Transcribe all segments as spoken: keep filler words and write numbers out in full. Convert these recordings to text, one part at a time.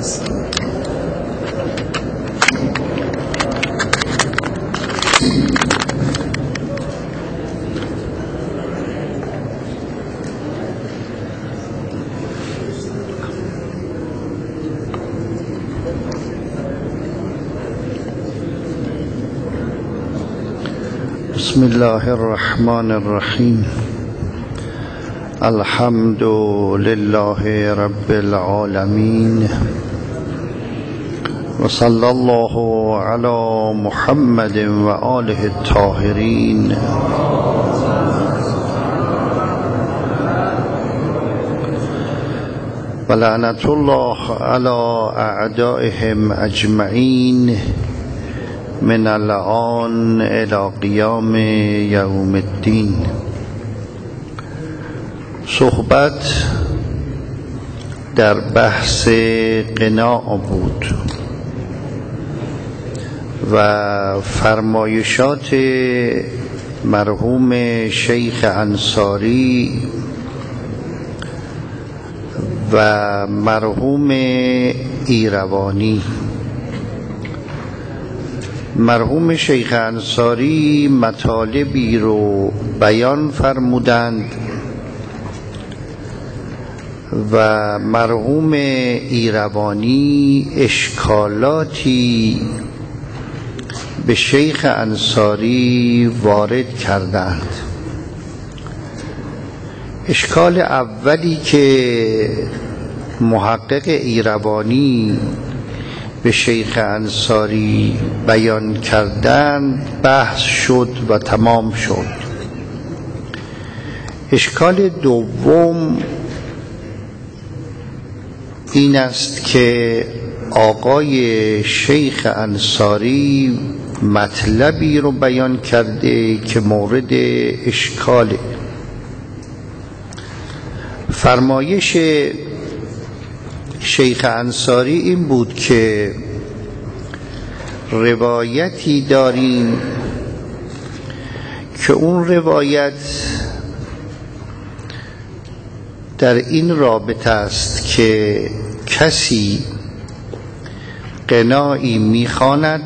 بسم الله الرحمن الرحیم. الحمد لله رب العالمین و صلی الله علی محمد و آله الطاهرین. و لعنت الله علی اعدائهم اجمعین من الآن الى قیام یوم الدین. صحبت در بحث قناع بود و فرمایشات مرحوم شیخ انصاری و مرحوم ایروانی. مرحوم شیخ انصاری مطالبی رو بیان فرمودند و مرحوم ایروانی اشکالاتی به شیخ انصاری وارد کردند. اشکال اولی که محقق ایروانی به شیخ انصاری بیان کردند بحث شد و تمام شد. اشکال دوم این است که آقای شیخ انصاری مطلبی رو بیان کرده که مورد اشکاله. فرمایش شیخ انصاری این بود که روایتی داریم که اون روایت در این رابطه است که کسی قناعی میخواند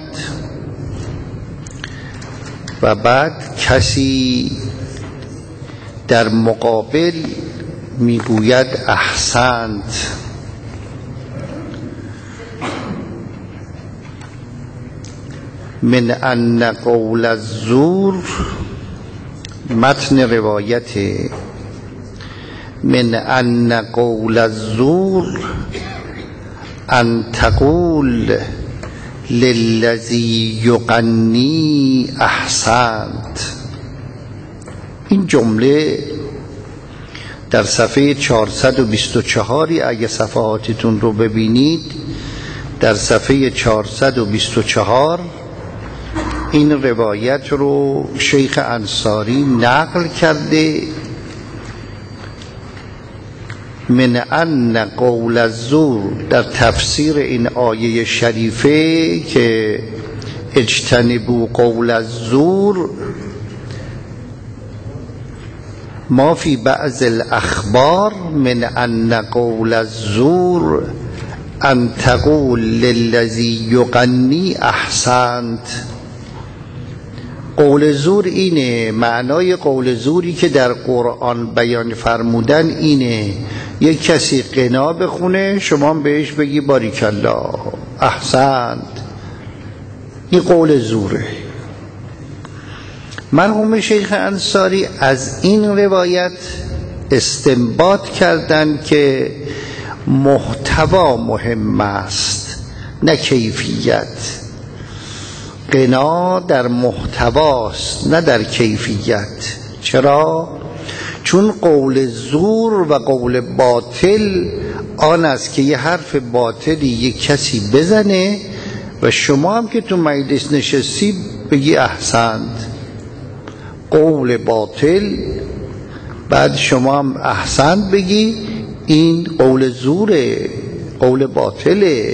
و بعد کسی در مقابل میگوید احسنت. من ان قول الزور، متن روایت، من ان قول الزور ان تقول للذی یغنی احسنت. این جمله در صفحه چهارصد و بیست و چهار اگه صفحاتتون رو ببینید، در صفحه چهارصد و بیست و چهار این روایت رو شیخ انصاری نقل کرده. من ان قول الزور، در تفسیر این آیه شریفه که اجتنبوا قول الزور، ما فی بعض الاخبار من ان قول الزور ان تقول للذی یغنی احسنت. قول زور اینه، معنای قول زوری که در قرآن بیان فرمودن اینه یک کسی قنا بخونه شما بهش بگی باریکالله احسنت. این قول زوره. مرحوم شیخ انصاری از این روایت استنباط کردند که محتوا مهم است نه کیفیت. قنا در محتواست نه در کیفیت. چرا؟ چون قول زور و قول باطل آن است که یه حرف باطلی یک کسی بزنه و شما هم که تو مجلس نشستی بگی احسنت. قول باطل بعد شما هم احسنت بگی، این قول زوره، قول باطله،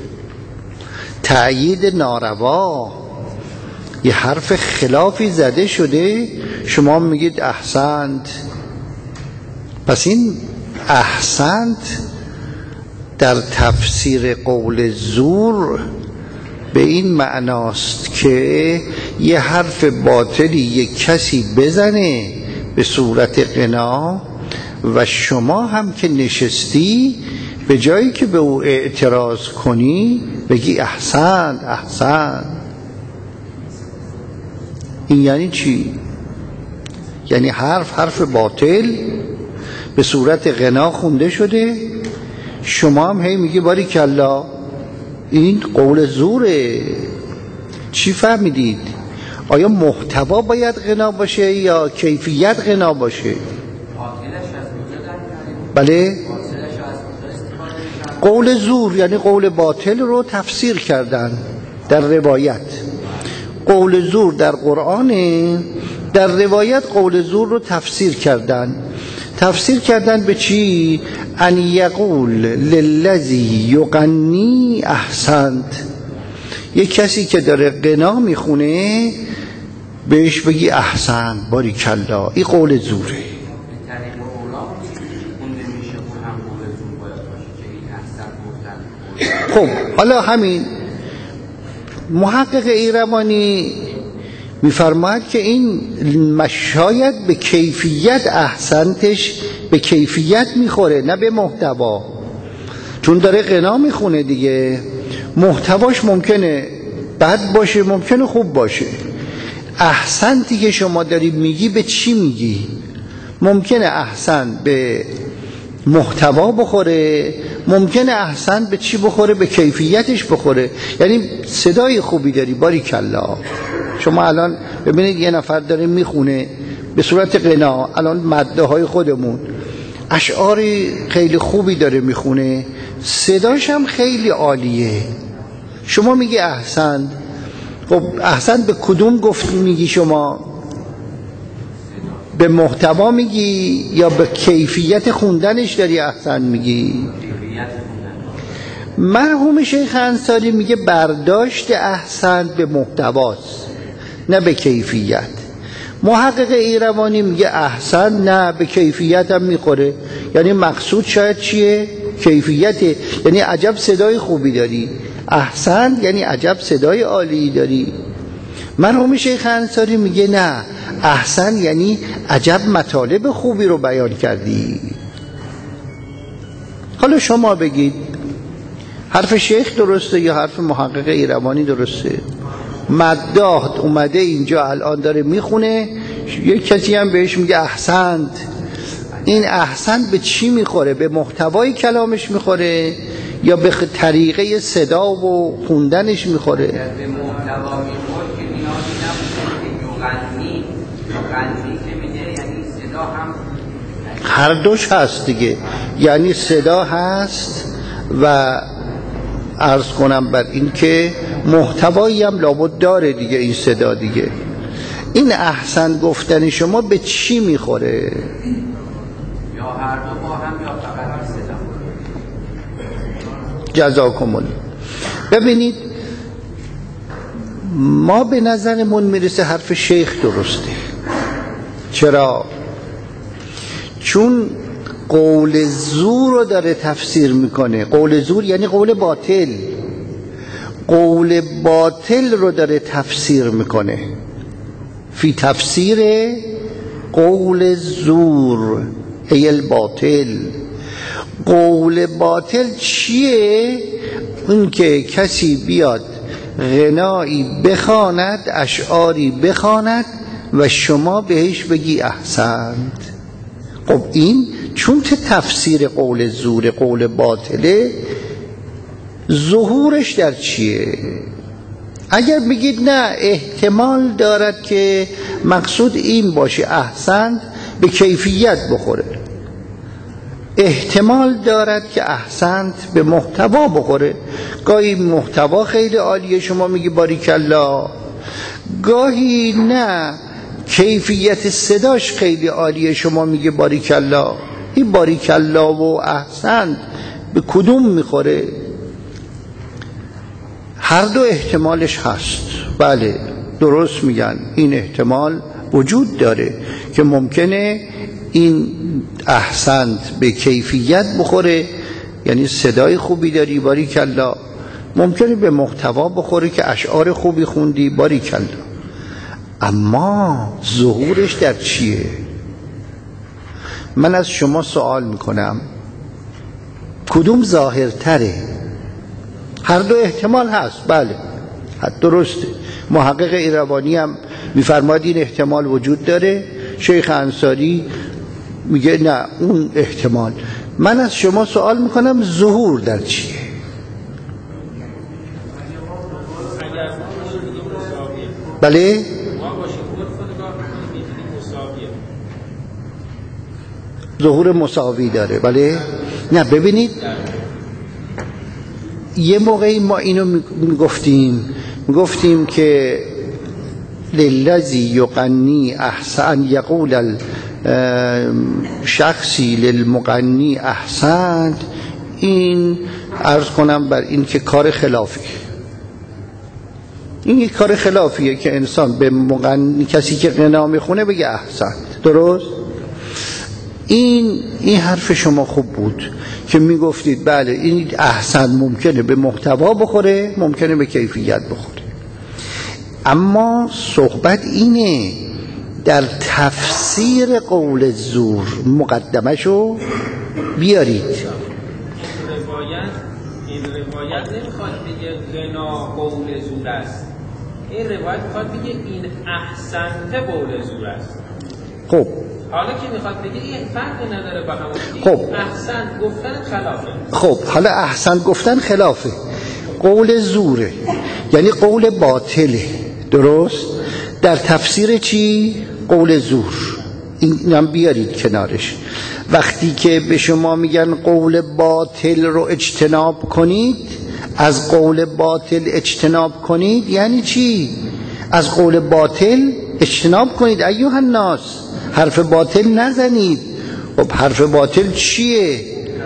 تأیید ناروا. یه حرف خلافی زده شده شما میگید احسنت. پس این احسنت در تفسیر قول زور به این معناست که یه حرف باطلی یک کسی بزنه به صورت غنا و شما هم که نشستی به جایی که به او اعتراض کنی بگی احسن احسن. این یعنی چی؟ یعنی حرف حرف باطل به صورت غنا خونده شده، شما هم هی میگی باریکلا این قول زوره. چی فهمیدید؟ آیا محتوا باید غنا باشه یا کیفیت غنا باشه؟ بله، قول زور یعنی قول باطل رو تفسیر کردن در روایت. قول زور در قرآن، در روایت قول زور رو تفسیر کردن. تفسیر کردن به چی؟ ان یقول للذی یغنی احسنت. یک کسی که داره غنا میخونه بهش بگی احسن باریکلا. این قول زوره. خب حالا همین محقق ایرمانی میفرماید که این مشاید به کیفیت احسنتش به کیفیت میخوره نه به محتوا، چون داره غنا میخونه دیگه. محتواش ممکنه بد باشه ممکنه خوب باشه. احسنتی که شما داری میگی به چی میگی؟ ممکنه احسن به محتوا بخوره، ممکنه احسن به چی بخوره؟ به کیفیتش بخوره. یعنی صدای خوبی داری باریکلا. شما الان ببینید یه نفر داره میخونه به صورت غنا، الان مده های خودمون اشعاری خیلی خوبی داره میخونه، صداش هم خیلی عالیه، شما میگی احسن. خب احسن به کدوم گفت میگی شما؟ به محتوا میگی یا به کیفیت خوندنش داری احسن میگی؟ مرحوم شیخ انصاری میگه برداشت احسن به محتواست نه به کیفیت. محقق ایروانی میگه احسن نه به کیفیت هم میخوره. یعنی مقصود شاید چیه؟ کیفیته. یعنی عجب صدای خوبی داری. احسن یعنی عجب صدای عالی داری. مرحوم شیخ انصاری میگه نه، احسن یعنی عجب مطالب خوبی رو بیان کردی. حالا شما بگید حرف شیخ درسته یا حرف محقق ایروانی درسته؟ مداح اومده اینجا الان داره میخونه، یک کسی هم بهش میگه احسنت. این احسن به چی میخوره؟ به محتوای کلامش میخوره یا به طریقه صدا و خوندنش میخوره؟ به محتوا میخوره که نیازی نبوده که یغنی که میگه یعنی صدا هم هر دوش هست دیگه. یعنی صدا هست و عرض کنم بر این که محتوایی هم لابد داره دیگه این صدا دیگه. این احسن گفتن شما به چی میخوره؟ یا هر دو با هم یا فقط صدا؟ جزاکم الله. ببینید ما به نظرمون میرسه حرف شیخ درسته. چرا؟ چون قول زور رو داره تفسیر میکنه. قول زور یعنی قول باطل. قول باطل رو داره تفسیر میکنه. فی تفسیر قول زور ای الباطل. قول باطل چیه؟ اون که کسی بیاد غنایی بخواند، اشعاری بخواند و شما بهش بگی احسنت. خب این چون که تفسیر قول زور قول باطله، ظهورش در چیه؟ اگر بگید نه احتمال دارد که مقصود این باشه احسنت به کیفیت بخوره، احتمال دارد که احسنت به محتوا بخوره. گاهی محتوا خیلی عالیه شما میگی باریکلا، گاهی نه کیفیت صداش خیلی عالیه شما میگه باریکلا. این باریکلا و احسنت به کدوم میخوره؟ هر دو احتمالش هست. بله درست میگن، این احتمال وجود داره که ممکنه این احسنت به کیفیت بخوره یعنی صدای خوبی داری باریکلا، ممکنه به محتوا بخوره که اشعار خوبی خوندی باریکلا، اما ظهورش در چیه؟ من از شما سوال میکنم کدوم ظاهرتره؟ هر دو احتمال هست، بله حد درسته. محقق ایروانی هم میفرماد این احتمال وجود داره، شیخ انصاری میگه نه اون احتمال. من از شما سوال میکنم ظهور در چیه؟ بله ظهور مساوی داره. بله نه ببینید یه موقعی ما اینو میگفتیم میگفتیم که للذی یغنی احسن یقول شخصی للمغنی احسن، این عرض کنم بر این که کار خلافی، این یک کار خلافیه که انسان به مغنی کسی که غنا میخونه بگه احسن. درست؟ این این حرف شما خوب بود که میگفتید بله این احسن ممکنه به محتوا بخوره، ممکنه به کیفیت بخوره، اما صحبت اینه در تفسیر قول زور مقدمشو بیارید. روایت این روایت نمیخواد بگه غنا قول زور است، این روایت میخواد بگه این احسنت قول زور است. خب حالا که میخواد بگه این فرقی نداره با همون، خب احسن گفتن خلافه. خب حالا احسن گفتن خلافه، قول زوره یعنی قول باطله. درست؟ در تفسیر چی؟ قول زور. اینم بیارید کنارش. وقتی که به شما میگن قول باطل رو اجتناب کنید، از قول باطل اجتناب کنید یعنی چی؟ از قول باطل اجتناب کنید ایها الناس، حرف باطل نزنید. خب حرف باطل چیه؟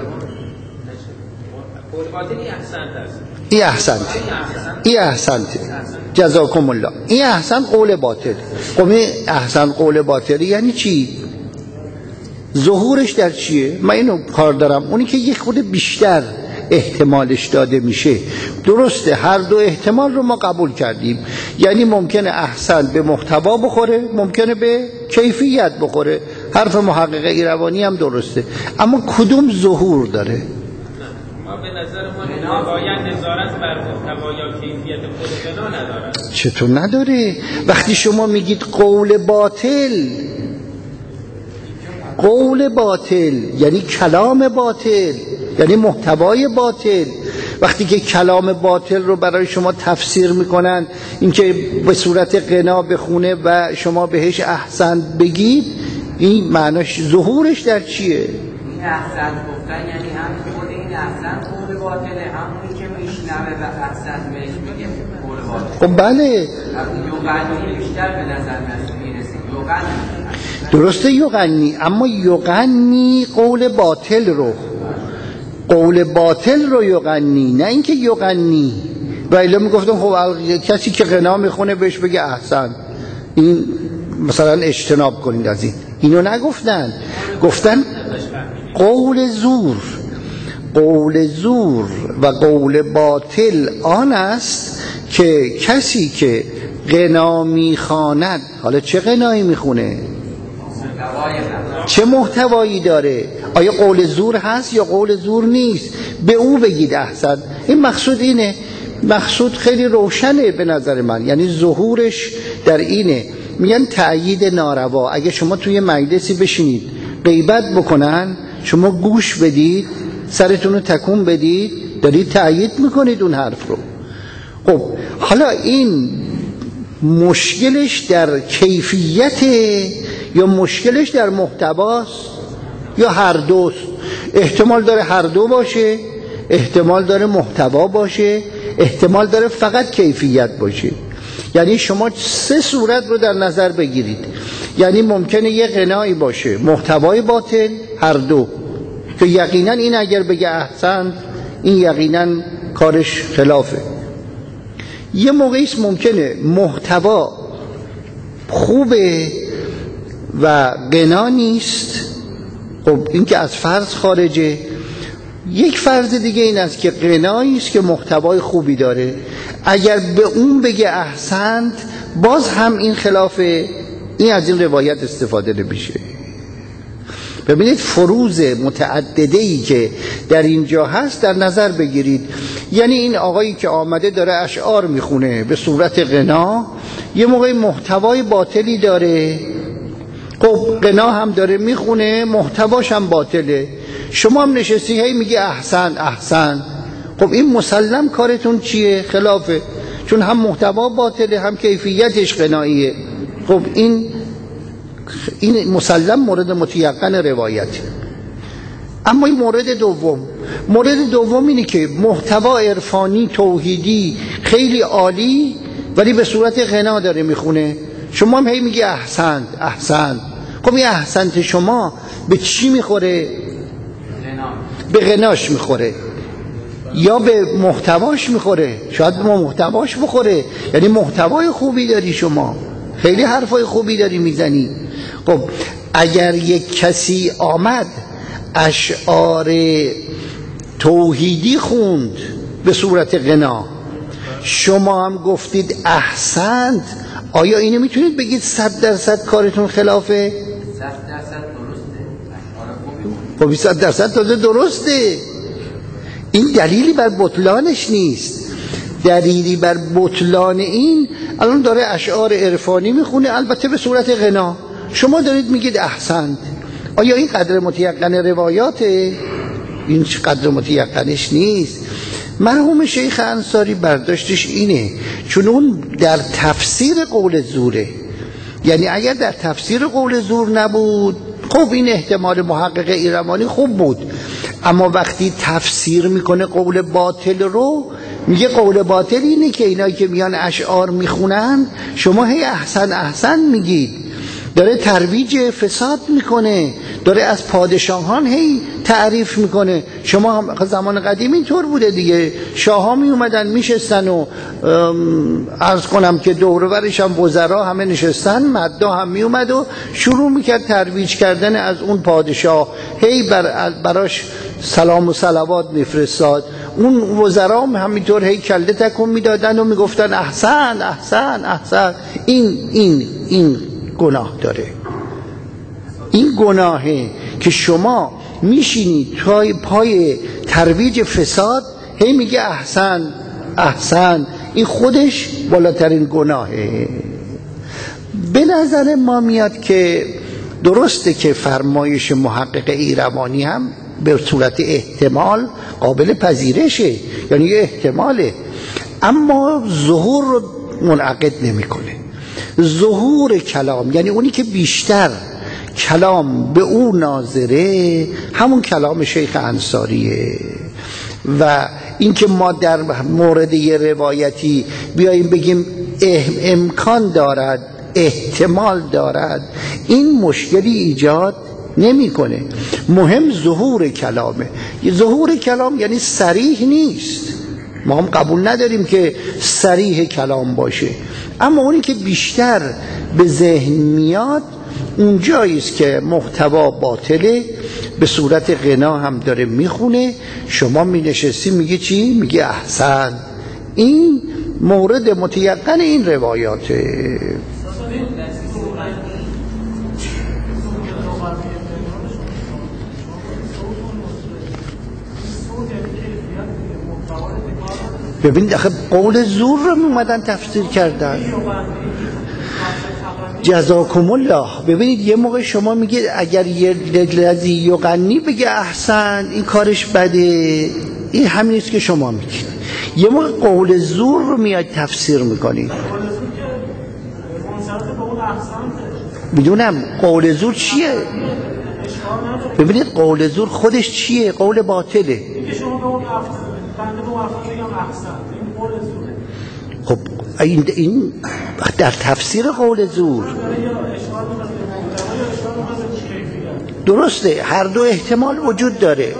قول باطلی احسنت است. ای احسنت ای احسنت جزاکم الله. این احسن قول باطل. خب احسن قول باطل یعنی چی؟ ظهورش در چیه؟ من اینو کار دارم، اونی که یک خود بیشتر احتمالش داده میشه. درسته هر دو احتمال رو ما قبول کردیم، یعنی ممکنه احسن به محتوا بخوره، ممکنه به کیفیت بخوره. حرف محقق ایروانی هم درسته، اما کدوم ظهور داره؟ ما به نظر ما باید نظارت بر محتوا یا کیفیت خود غنا نداره. چطور نداره؟ وقتی شما میگید قول باطل، قول باطل یعنی کلام باطل، یعنی محتوای باطل. وقتی که کلام باطل رو برای شما تفسیر میکنن اینکه به صورت غنا بخونه و شما بهش احسن بگید، این معناش ظهورش در چیه؟ این احسن گفتن یعنی هم خود این احسن قول باطله، همونی که میشنوه و احسن بهش میگه قول باطل. خب بله یغنی بیشتر به نظر میرسه. یغنی درسته یغنی، اما یغنی قول باطل رو، قول باطل رو یغنی، نه اینکه یغنی. و الا میگفتم خب کسی که غنا میخونه بهش بگه احسن، این مثلا اجتناب کنید از این. اینو نگفتن، گفتن قول زور. قول زور و قول باطل آن است که کسی که غنا میخواند، حالا چه غنایی میخونه، چه محتوایی داره، آیا قول زور هست یا قول زور نیست، به او بگید احسن. این مقصود اینه، مقصود خیلی روشنه به نظر من، یعنی ظهورش در اینه. میگن تأیید ناروا. اگه شما توی مجلسی بشینید غیبت بکنن، شما گوش بدید، سرتون رو تکون بدید، دارید تأیید میکنید اون حرف رو. خب حالا این مشکلش در کیفیت یا مشکلش در محتواست یا هر دوست؟ احتمال داره هر دو باشه، احتمال داره محتوا باشه، احتمال داره فقط کیفیت باشه. یعنی شما سه صورت رو در نظر بگیرید. یعنی ممکنه یه غنایی باشه محتوای باطل، هر دو، که یقینا این اگر بگه احسن این یقینا کارش خلافه. یه موقعیست ممکنه محتوا خوبه و غنا نیست، خب این که از فرض خارجه. یک فرض دیگه این است که غنایی است که محتوای خوبی داره، اگر به اون بگه احسنت باز هم این خلاف این از این روایت استفاده نمیشه. ببینید فروض متعدده‌ای که در اینجا هست در نظر بگیرید. یعنی این آقایی که آمده داره اشعار میخونه به صورت غنا، یه موقع محتوای باطلی داره، خب غنا هم داره میخونه محتواش هم باطله، شما هم نشستی هی میگه احسن احسن، خب این مسلم کارتون چیه؟ خلافه، چون هم محتوا باطله هم کیفیتش غناییه. خب این این مسلم مورد متیقن روایت. اما این مورد دوم، مورد دوم اینه که محتوا عرفانی توحیدی خیلی عالی ولی به صورت غنا داره میخونه، شما هم هی میگه احسنت احسنت. خب این احسنت شما به چی میخوره؟ به غناش میخوره یا به محتواش میخوره؟ شاید به محتواش بخوره، یعنی محتوای خوبی داری شما، خیلی حرفای خوبی داری میزنی. خب اگر یک کسی آمد اشعار توحیدی خوند به صورت غنا، شما هم گفتید احسنت، آیا اینو میتونید بگید صد درصد کارتون خلافه؟ صد درصد درسته. خب صد درصد تازه درسته. این دلیلی بر بطلانش نیست. دلیلی بر بطلان این الان داره اشعار عرفانی میخونه البته به صورت غنا، شما دارید میگید احسنت. آیا این قدر متیقن روایاته؟ این قدر متیقنش نیست. مرحوم شیخ انصاری برداشتش اینه، چون اون در تفسیر قول زوره، یعنی اگر در تفسیر قول زور نبود خب این احتمال محقق ایرمانی خوب بود، اما وقتی تفسیر میکنه قول باطل رو، میگه قول باطل اینه که اینایی که میان اشعار میخونن شما هی احسن احسن میگید، داره ترویج فساد میکنه، داره از پادشاهان هی تعریف میکنه. شما هم زمان قدیم اینطور بوده دیگه، شاه ها می اومدن میشستن و عرض کنم که دور و برش هم وزرا همه نشستن، مدا هم می اومد و شروع میکرد ترویج کردن از اون پادشاه، هی بر براش سلام و صلوات میفرستاد. اون وزرا هم همینطور هی کله تکون میدادن و میگفتن احسن احسن احسن. این این این گناه داره. این گناهه که شما میشینید پای پای ترویج فساد هی میگه احسن احسن، این خودش بالاترین گناهه. به نظر ما میاد که درسته که فرمایش محقق ایرمانی هم به صورت احتمال قابل پذیرشه، یعنی یه احتماله، اما ظهور رو منعقد نمیکنه. ظهور کلام یعنی اونی که بیشتر کلام به او ناظره همون کلام شیخ انصاریه. و اینکه ما در مورد یه روایتی بیاییم بگیم امکان دارد احتمال دارد، این مشکلی ایجاد نمیکنه. مهم ظهور کلامه. ظهور کلام یعنی صریح نیست، ما هم قبول نداریم که صریح کلام باشه، اما اونی که بیشتر به ذهن میاد اونجایی است که محتوا باطله، به صورت غنا هم داره میخونه، شما می نشستی میگه چی؟ میگه احسن. این مورد متیقن این روایاته. ببینید آخه قول زور رو میومدن تفسیر کردن. جزاکم الله. ببینید یه موقع شما میگید اگر یه لذی یغنی بگه احسن این کارش بده، این همینیست که شما میگید. یه موقع قول زور رو میاد تفسیر میکنید. میدونم قول زور چیه. ببینید قول زور خودش چیه؟ قول باطله. خب این, این در تفسیر قول زور درسته، هر دو احتمال وجود داره.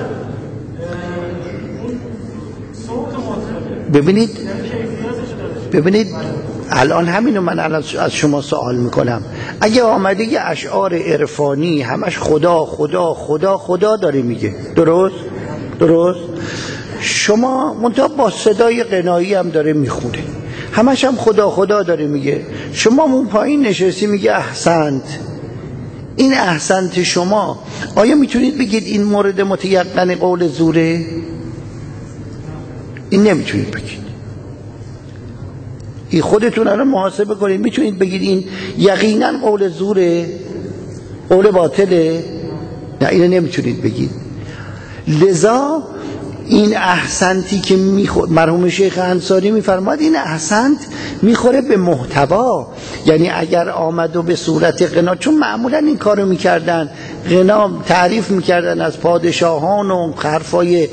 ببینید ببینید الان همینو من الان از شما سوال میکنم، اگه آمده یه اشعار عرفانی همش خدا خدا خدا خدا داره میگه، درست؟ درست؟ شما منتها با صدای غنایی هم داره میخونه، همش هم خدا خدا داره میگه، شما اون پایین نشستی میگه احسنت. این احسنت شما آیا میتونید بگید این مورد متیقن قول زوره؟ این نمیتونید بگید. این خودتون رو محاسبه کنید، میتونید بگید این یقینا قول زوره، قول باطله؟ نه، اینو نمیتونید بگید. لذا این احسنتی که میخورد، مرحوم شیخ انصاری میفرماد این احسنت میخوره به محتوا. یعنی اگر آمد و به صورت غنا، چون معمولا این کارو میکردن، غنا تعریف میکردن از پادشاهان و حرفای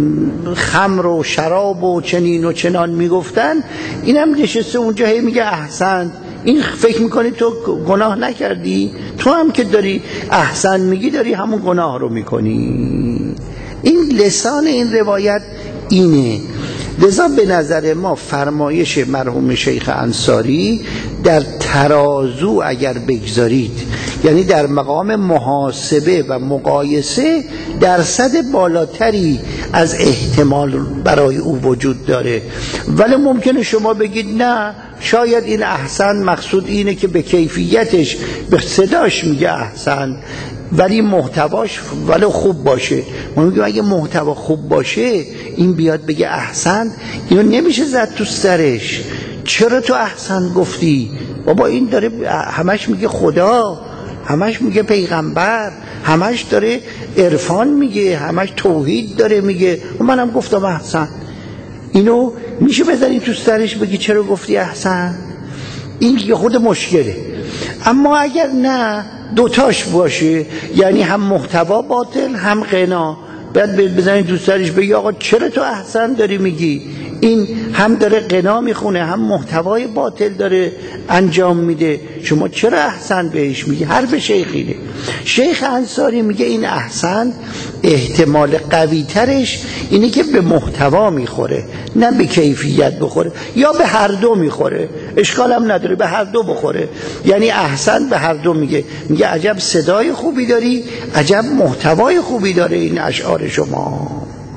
خمر و شراب و چنین و چنان میگفتن، اینم نشسته اونجا هی میگه احسنت. این فکر میکنی تو گناه نکردی؟ تو هم که داری احسن میگی داری همون گناه رو میکنی. این لسان این روایت اینه. لذا به نظر ما فرمایش مرحوم شیخ انصاری در ترازو اگر بگذارید، یعنی در مقام محاسبه و مقایسه، درصد بالاتری از احتمال برای او وجود داره. ولی ممکنه شما بگید نه، شاید این احسن مقصود اینه که به کیفیتش، به صداش میگه احسن، ولی محتواش ولو خوب باشه. ما میگیم اگه محتوا خوب باشه این بیاد بگه احسن، اینو نمیشه زد تو سرش. چرا تو احسن گفتی؟ بابا این داره همش میگه خدا، همش میگه پیغمبر، همش داره عرفان میگه، همش توحید داره میگه، و منم گفتم احسن. اینو میشه بزنی تو سرش بگی چرا گفتی احسن؟ این یه خود مشکله. اما اگر نه، دوتاش باشه، یعنی هم محتوا باطل هم غنا، بعد بزنید تو سرش بگی آقا چرا تو احسن داری میگی؟ این هم داره غنا میخونه هم محتوای باطل داره انجام میده، شما چرا احسن بهش میگی؟ حرف شیخینه. شیخ انصاری میگه این احسن احتمال قوی ترش اینه که به محتوا میخوره، نه به کیفیت بخوره، یا به هر دو میخوره، اشکال هم نداره، به هر دو بخوره. یعنی احسن به هر دو میگه، میگه عجب صدای خوبی داری، عجب محتوای خوبی داره این اشعار شما.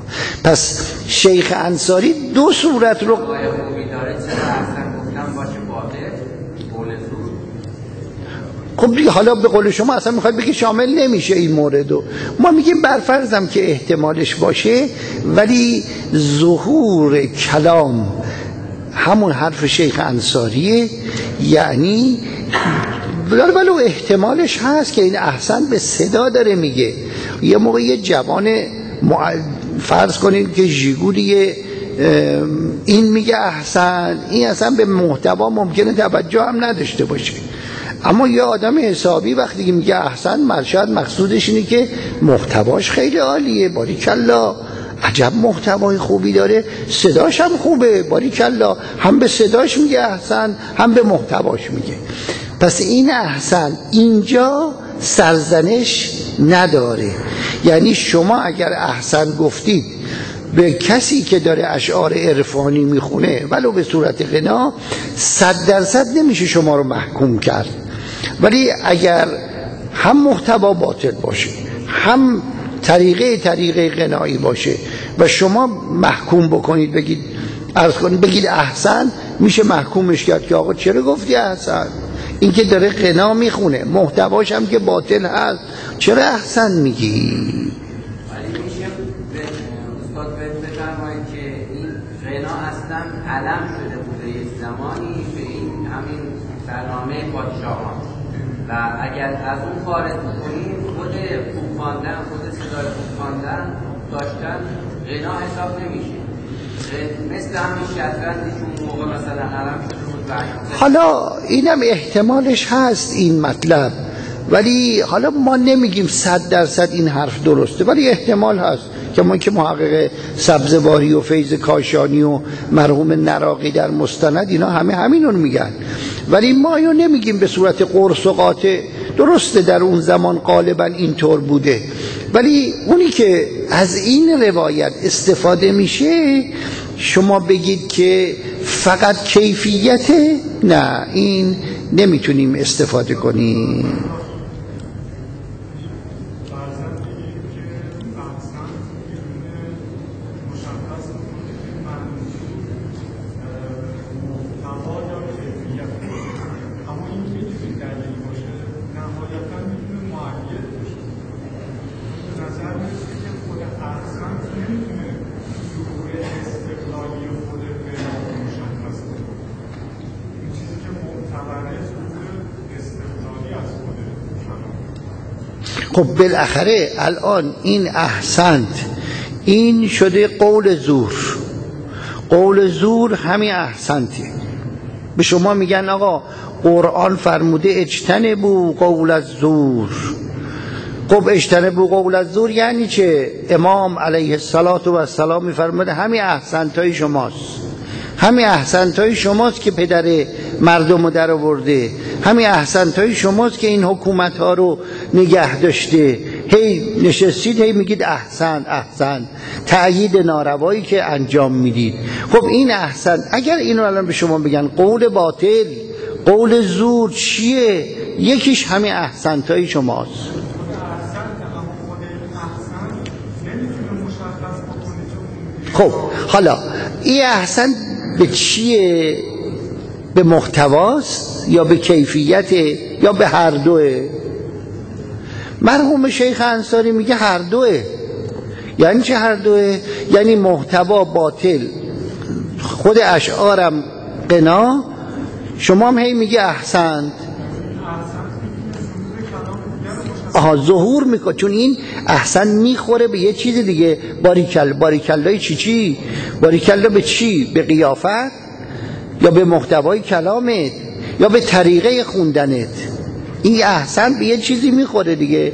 پس شیخ انصاری دو صورت رو خب دیگه، حالا به قول شما اصلا میخواد بگی شامل نمیشه این موردو. ما میگیم برفرضم که احتمالش باشه، ولی ظهور کلام همون حرف شیخ انصاریه، یعنی ولو احتمالش هست که این احسن به صدا داره میگه. یه موقع یه جوان فرض کنید که ژیگولیه، این میگه احسن، این اصلا به محتوا ممکنه توجه هم نداشته باشه، اما یه آدم حسابی وقتی که میگه احسن، مرشد مقصودش اینه که محتواش خیلی عالیه، باریکلا، عجب محتوای خوبی داره، صداش هم خوبه، باریکلا، هم به صداش میگه احسن هم به محتواش میگه. پس این احسن اینجا سرزنش نداره. یعنی شما اگر احسن گفتید به کسی که داره اشعار عرفانی میخونه ولو به صورت غنا، صد درصد نمیشه شما رو محکوم کرد. ولی اگر هم محتوا باطل باشه، هم طریقه طریقه غنایی باشه و شما محکوم بکنید، بگید عرض کنید بگید احسن، میشه محکومش کرد که آقا چرا گفتی احسن؟ این که داره غنا میخونه، محتواش هم که باطل هست، چرا احسن میگی؟ ولی میشه استاد بفرمایید که این غنا اصلا علم شده بوده یک زمانی به این همین برنامه پادشاهان، و اگر از اون خارج بکنیم خود خوب خواندن، خود صدای خوب خواندن داشتن غنا حساب نمیشه. مثل همین شطرنجشون موقع مثلا علم شده بود. حالا اینم احتمالش هست این مطلب، ولی حالا ما نمیگیم صد درصد این حرف درسته، ولی احتمال هست که ما که محقق سبزواری و فیض کاشانی و مرحوم نراقی در مستند اینا همه همینون میگن، ولی ما اینو نمیگیم به صورت قرص و قاطع. درسته در اون زمان غالبا اینطور بوده، ولی اونی که از این روایت استفاده میشه شما بگید که فقط کیفیته، نه، این نمیتونیم استفاده کنیم. استقلالی خود غنا مشخص کنه. این چیزی که معتبره ظهور استقلالی از خود کلام. خب بالاخره الان این احسنت این شده قول زور. قول زور همین احسنته. به شما میگن آقا قرآن فرموده اجتنبوا قول الزور. خب اجتنبوا قول الزور یعنی چه؟ امام علیه السلام میفرموده همین احسنت های شماست، همین احسنت های شماست که پدر مردم رو در آورده، همین احسنت های شماست که این حکومت ها رو نگه داشته. هی نشستید هی میگید احسن احسن، تأیید ناروایی که انجام میدید. خب این احسن، اگر اینو الان به شما بگن قول باطل قول زور چیه؟ یکیش همین احسنت های شماست. خب حالا این احسن به چیه؟ به محتواست یا به کیفیت یا به هر دوه؟ مرحوم شیخ انصاری میگه هر دوه. یعنی چه هر دوه؟ یعنی محتوا باطل، خود اشعارم غنا، شما هم هی میگه احسنت. آها ظهور میکنه، چون این احسن میخوره به یه چیز دیگه. باریکل باریکلای چی چی؟ باریکلا به چی؟ به قیافت یا به محتوای کلامت یا به طریقه خوندنت؟ این احسن به یه چیزی میخوره دیگه.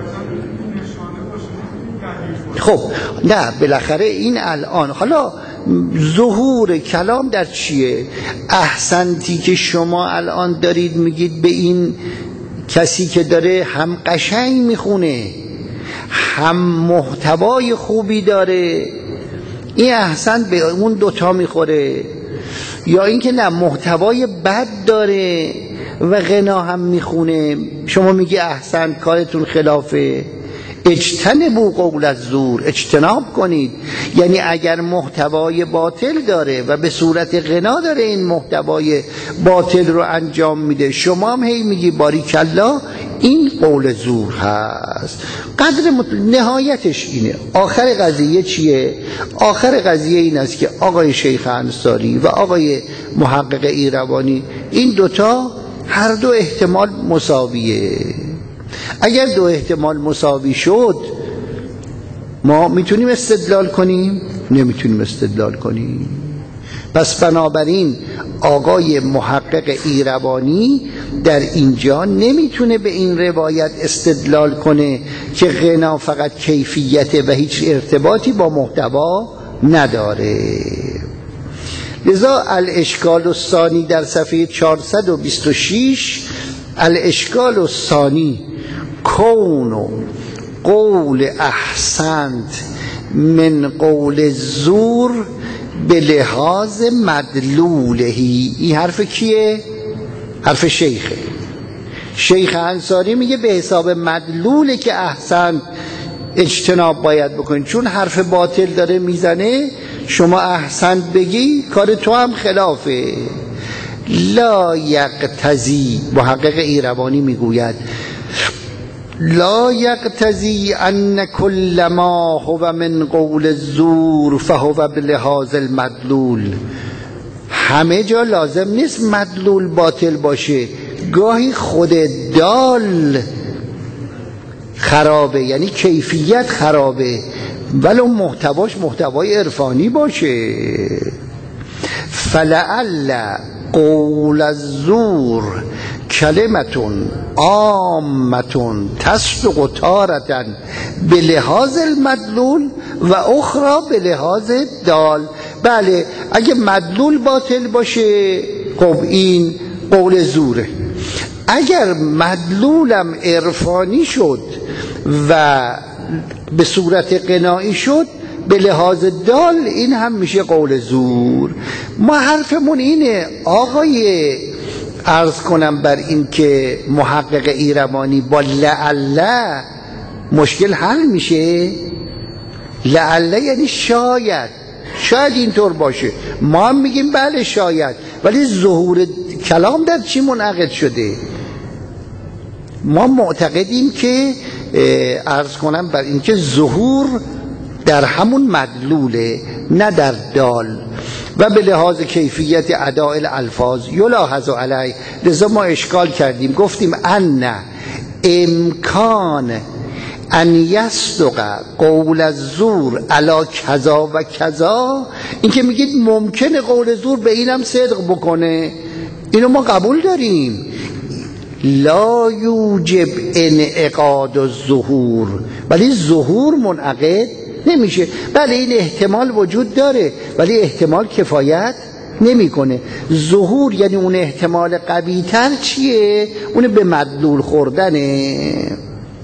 خب نه بالاخره این الان حالا ظهور کلام در چیه؟ احسنتی که شما الان دارید میگید به این کسی که داره هم قشنگ میخونه هم محتوای خوبی داره، این احسن به اون دوتا میخوره؟ یا اینکه نه محتوای بد داره و غنا هم میخونه، شما میگی احسن کارتون خلافه؟ اجتنبوا قول الزور، اجتناب کنید. یعنی اگر محتوای باطل داره و به صورت غنا داره این محتوای باطل رو انجام میده، شما هم هی میگی باریکلا این قول زور هست. قدر مت... نهایتش اینه. آخر قضیه چیه؟ آخر قضیه این است که آقای شیخ انصاری و آقای محقق ایروانی این دوتا هر دو احتمال مساویه. اگر دو احتمال مساوی شد ما میتونیم استدلال کنیم؟ نمیتونیم استدلال کنیم. پس بنابراین آقای محقق ایروانی در اینجا نمیتونه به این روایت استدلال کنه که غنا فقط کیفیته و هیچ ارتباطی با محتوا نداره. لذا الاشکال الثانی در صفحه چهارصد و بیست و شش، الاشکال الثانی کون قول احسنت من قول زور به لحاظ مدلولهی. این حرف کیه؟ حرف شیخه. شیخ انصاری میگه به حساب مدلوله که احسن اجتناب باید بکنید، چون حرف باطل داره میزنه، شما احسن بگی کار تو هم خلافه. لا یقتضی، محقق ایروانی میگوید لا یقتضی ان کل ما هو من قول الزور فهو بلحاظ المدلول. همه جا لازم نیست مدلول باطل باشه، گاهی خود دال خرابه، یعنی کیفیت خرابه، ولو محتواش محتوای عرفانی باشه. فلعل قول الزور کلمتون عامتون تصدق تارتن به لحاظ المدلول و اخرى به لحاظ دال. بله اگه مدلول باطل باشه خب این قول زوره. اگر مدلولم عرفانی شد و به صورت قناعی شد به لحاظ دال، این هم میشه قول زور. ما حرفمون اینه آقای عرض کنم بر این که محقق ایروانی با لعل مشکل حل میشه. لعل یعنی شاید، شاید اینطور باشه. ما هم میگیم بله شاید، ولی ظهور کلام در چی منعقد شده؟ ما معتقدیم که عرض کنم بر این که ظهور در همون مدلوله نه در دال. و به لحاظ کیفیت اداء الالفاظ یلاحظ علیه، لذا ما اشکال کردیم گفتیم ان امکان ان یصدق قول الزور علی کذا و کذا، این که میگید ممکنه قول زور به اینم صدق بکنه، اینو ما قبول داریم. لا یوجب انعقاد الظهور، ولی ظهور منعقد نمیشه. بله این احتمال وجود داره ولی احتمال کفایت نمیکنه. ظهور یعنی اون احتمال قوی تر چیه؟ اون به مدلول خوردنه.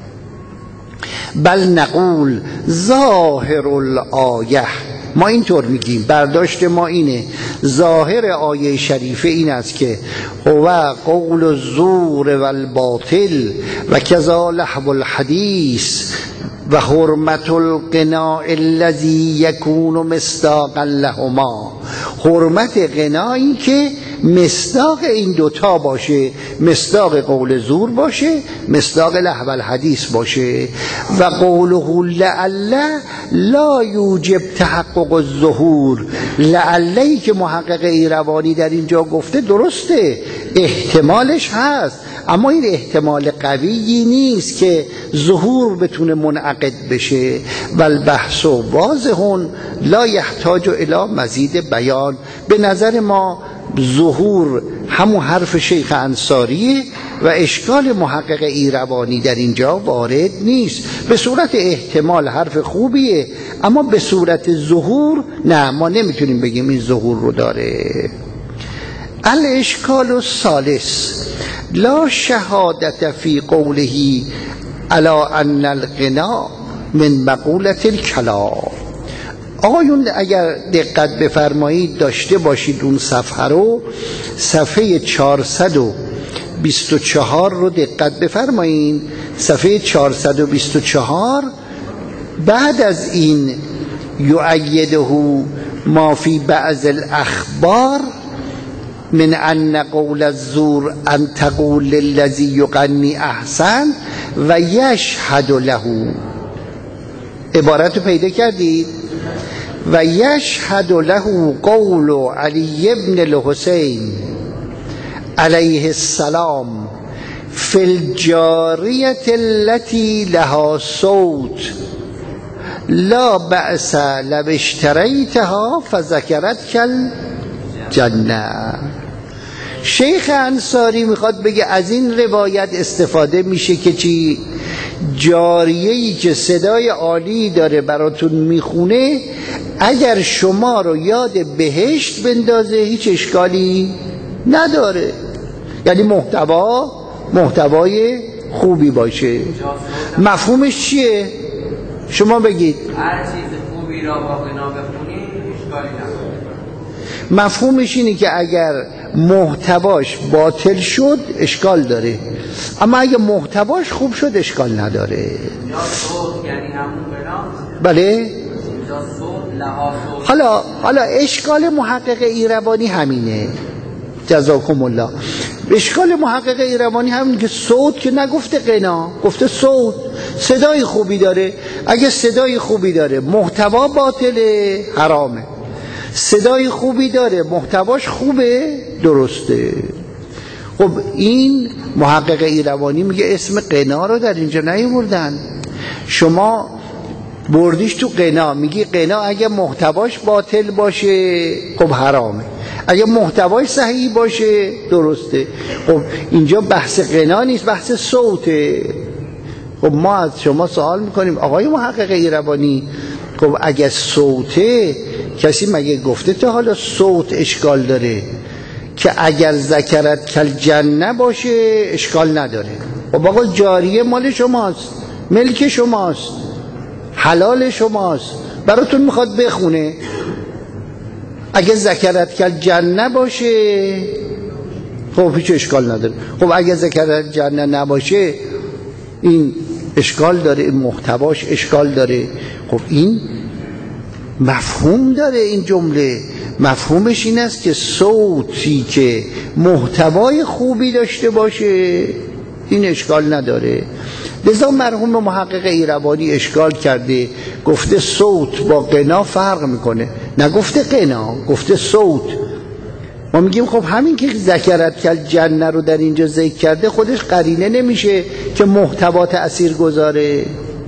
بل نقول ظاهر الآیه، ما اینطور میگیم، برداشت ما اینه، ظاهر آیه شریفه این است که هو قول الزور و الباطل و کذا لهو الحدیث و حرمت القناء الذی یکون مصداقا لهما. حرمت قناعی که مصداق این دوتا باشه، مصداق قول زور باشه، مصداق لهو الحدیث باشه. و قوله لعل لا یوجب تحقق الظهور، لعلی که محقق ایروانی در اینجا گفته درسته، احتمالش هست، اما این احتمال قویی نیست که ظهور بتونه منعقد بشه. و البحث واضح لا یحتاج الی مزید بیان. به نظر ما ظهور همون حرف شیخ انصاریه و اشکال محقق ایروانی در اینجا وارد نیست. به صورت احتمال حرف خوبیه اما به صورت ظهور نه، ما نمیتونیم بگیم این ظهور رو داره. الاشکال الثالث لا شهادت فی قوله علی ان الغنا من مقولة الکلام. آقایون اگر دقت بفرمایید داشته باشید اون صفحه رو، صفحه چهارصد و بیست و چهار رو دقت بفرمایید، صفحه چهارصد و بیست و چهار. بعد از این یؤیده ما فی بعض الاخبار من ان قول الزور ان تقول للذی یغنی احسن و یشهد له. عبارت رو پیدا کردید؟ و یشهد له قول علی ابن الحسین علیه السلام فی الجاریة التي لها صوت لا بأس لو اشتریتها فذکرت کل جنه. شیخ انصاری میخواد بگه از این روایت استفاده میشه که چی؟ جاریه‌ای که صدای عالی داره براتون میخونه اگر شما رو یاد بهشت بندازه هیچ اشکالی نداره، یعنی محتوا محتوای خوبی باشه. مفهومش چیه؟ شما بگید. هر چیز خوبی را با غنا بخونید اشکالی نداره. مفهومش اینه که اگر محتواش باطل شد اشکال داره، اما اگه محتواش خوب شد اشکال نداره. یا صوت یعنی همون غنا. بله. یا صوت لها صوت. حالا حالا اشکال محقق ایروانی همینه، جزاکم الله. اشکال محقق ایروانی همین که صوت که نگفته غنا، گفته صوت، صدای خوبی داره. اگه صدای خوبی داره محتوا باطله حرامه، صدای خوبی داره محتواش خوبه درسته. خب این محقق ایروانی میگه اسم غنا رو در اینجا نیاوردن، شما بردیش تو غنا، میگی غنا اگه محتواش باطل باشه خب حرامه، اگه محتواش صحیح باشه درسته. خب اینجا بحث غنا نیست، بحث صوته. خب ما از شما سوال میکنیم آقای محقق ایروانی، خب اگه صوته کسی مگه گفته تا حالا صوت اشکال داره که اگر ذکرت کل جنه باشه اشکال نداره؟ خب آقا جاریه مال شماست، ملک شماست، حلال شماست، براتون میخواد بخونه، اگه ذکرت کل جنه باشه خب هیچ اشکال نداره. خب اگه ذکرت جنه نباشه این اشکال داره، این محتواش اشکال داره. خب این مفهوم داره، این جمله مفهومش این است که صوتی که محتوای خوبی داشته باشه این اشکال نداره. لذا مرحوم محقق ایربانی اشکال کرده، گفته صوت با غنا فرق میکنه، نگفته غنا، گفته صوت. ما میگیم خب همین که ذکرت کل جنه رو در اینجا ذکر کرده خودش قرینه نمیشه که محتوا تأثیر گذاره.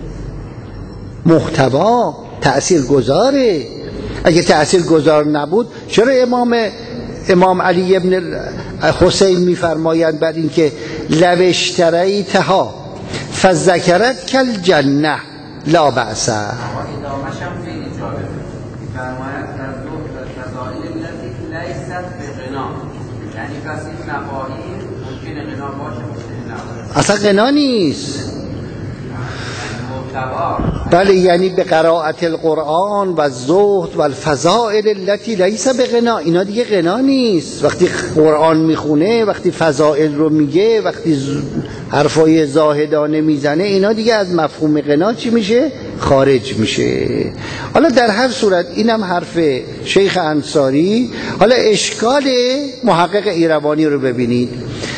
محتوا تأثیر گذاره. اگه تأثیر گذار نبود چرا امام امام علی ابن حسین میفرمایند بر این که لوشتریتها فذکرت کل جنه لا بأس. ادامه‌ش هم خیلی جالبه، می‌فرماید در دو فضائل التي لیست بغنا، یعنی پس این مفاهیم ممکنه غنا باشه ممکنه نباشه، اصلا غنا نیست. بله، یعنی به قرائت القرآن و الزهد و الفضائل التي لیس بغنا، اینا دیگه غنا نیست. وقتی قرآن میخونه، وقتی فضائل رو میگه، وقتی حرفای زاهدانه میزنه، اینا دیگه از مفهوم غنا چی میشه؟ خارج میشه. حالا در هر صورت اینم حرف شیخ انصاری. حالا اشکال محقق ایربانی رو ببینید.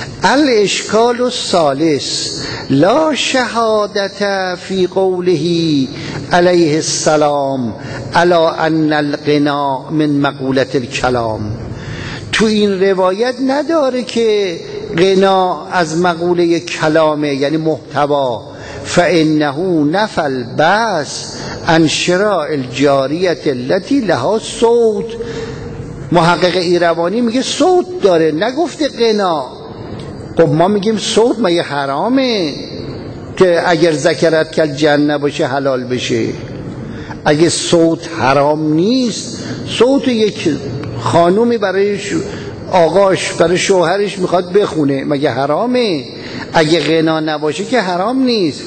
الاشکال الثالث لا شهادت فی قوله علیه السلام علی ان الغنا من مقولة الکلام. تو این روایت نداره که غنا از مقوله کلامه، یعنی محتوا. فانه نفى الباس عن شراء الجاریة التي لها صوت. محقق ایربانی میگه صوت داره، نگفته غنا. خب ما میگیم صوت مگه حرامه که اگر ذکرت کل جنه باشه حلال بشه؟ اگه صوت حرام نیست، صوت یک خانومی برای آقاش برای شوهرش میخواد بخونه مگه حرامه؟ اگه غنا نباشه که حرام نیست.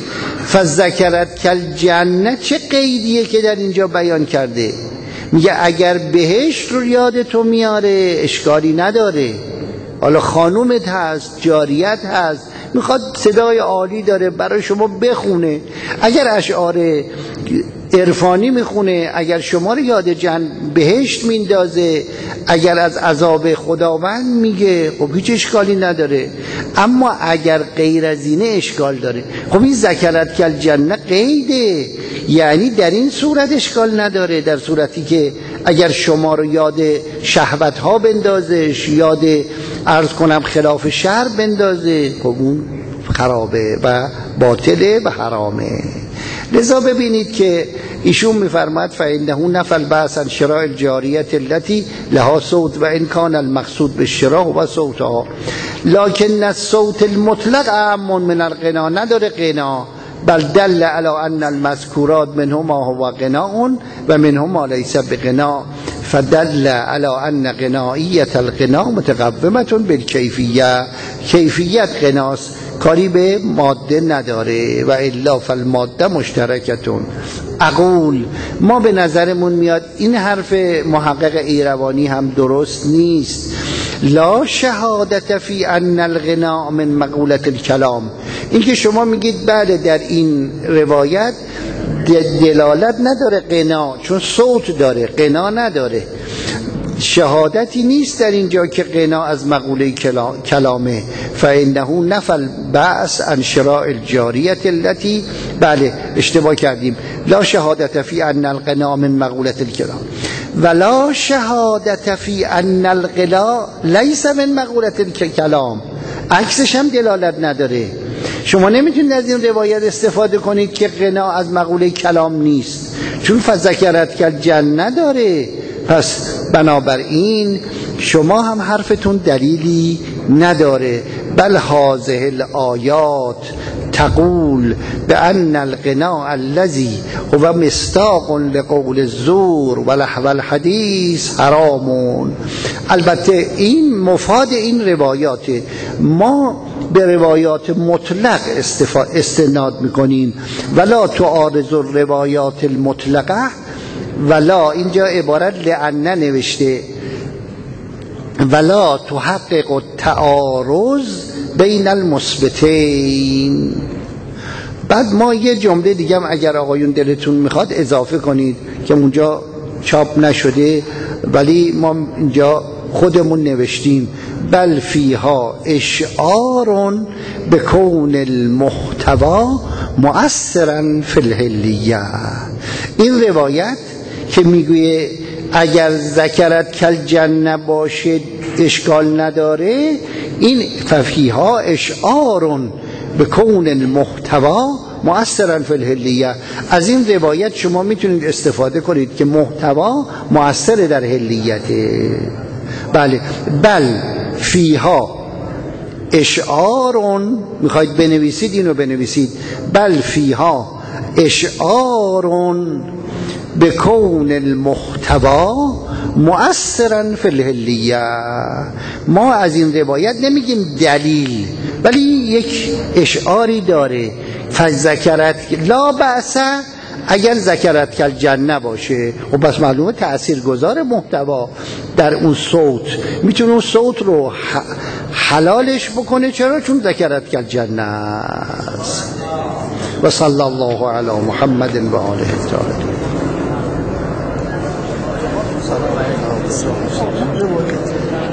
فذکرت کل جنه چه قیدیه که در اینجا بیان کرده؟ میگه اگر بهشت رو یاد تو میاره اشکالی نداره. حالا خانومت هست، جاریت هست، میخواد صدای عالی داره برای شما بخونه، اگر اشعار عرفانی میخونه، اگر شما رو یاد جن بهشت میندازه، اگر از عذاب خداوند میگه، خب هیچ اشکالی نداره. اما اگر غیر از اینه اشکال داره. خب این ذکرت کل جنه قیده، یعنی در این صورت اشکال نداره، در صورتی که اگر شما رو یاد شهوت ها بندازش، یاد عرض کنم خلاف شر بندازه، خب اون خرابه و باطله و حرامه. لذا ببینید که ایشون میفرماد فإنه نفى الباس عن شراء الجاریة التي لها صوت و ان كان المقصود بالشراء و صوتها لكن الصوت المطلق اعم من الغنا. نداره غنا، بل دل على ان المذكورات منهما هو غناء و منهما ليس بغناء، فدل على ان غنائیة الغنا متقومة بالکیفیه. کیفیت غناست، کاری به ماده نداره. و الا فالماده مشترکتون. اقول ما به نظرمون میاد این حرف محقق ایربانی هم درست نیست. لا شهادت فی ان الغنا من مقولة الکلام. این که شما میگید بله در این روایت دلالت نداره غنا، چون صوت داره، غنا نداره. شهادتی نیست در اینجا که غنا از مقوله کلامه. فانه نفى الباس عن شراء الجاریة التي، بله اشتباه کردیم، لا شهادت فی ان الغنا من مقولة الکلام ولا شهادت فی ان الغنا لیس من مقولة الکلام. عکسش هم دلالت نداره. شما نمیتونید از این روایت استفاده کنید که غنا از مقوله کلام نیست، چون فذکرت کل جنه داره. پس بنابراین شما هم حرفتون دلیلی نداره. بل هذه الآیات تقول بأن الغناء الذي هو مصداق لقول الزور و لهو الحدیث حرام. البته این مفاد این روایات، ما به روایات مطلق استناد میکنیم. ولا تعارض الروایات المطلقه، ولا اینجا عبارت لعنه نوشته، ولا تحقق التعارض بین المثبتین. بعد ما یه جمله دیگه هم اگر آقایون دلتون میخواد اضافه کنید که اونجا چاپ نشده، ولی ما اینجا خودمون نوشتیم بل فیها اشعار بکون المحتوا مؤثرا فی الحلیه. این روایت که میگویه اگر ذکرت کل جنه باشه اشکال نداره، این ففیها اشعار به کون المحتوا مؤثرا فی الحلیه. از این روایت شما میتونید استفاده کنید که محتوا مؤثر در حلیته. بله، بل فیها اشعارون، میخواید بنویسید اینو بنویسید، بل فیها اشعارون به کون المحتوا مؤثرا فی الحلیه. ما از این روایت نمیگیم دلیل، ولی یک اشعاری داره. فذکرت لا بأس اگر ذکرت کل جنه باشه، و بس معلومه تأثیر گذار محتوا در اون صوت میتونه اون صوت رو حلالش بکنه. چرا؟ چون ذکرت کل جنه است. و صلی الله علی محمد و آله الطاهرین.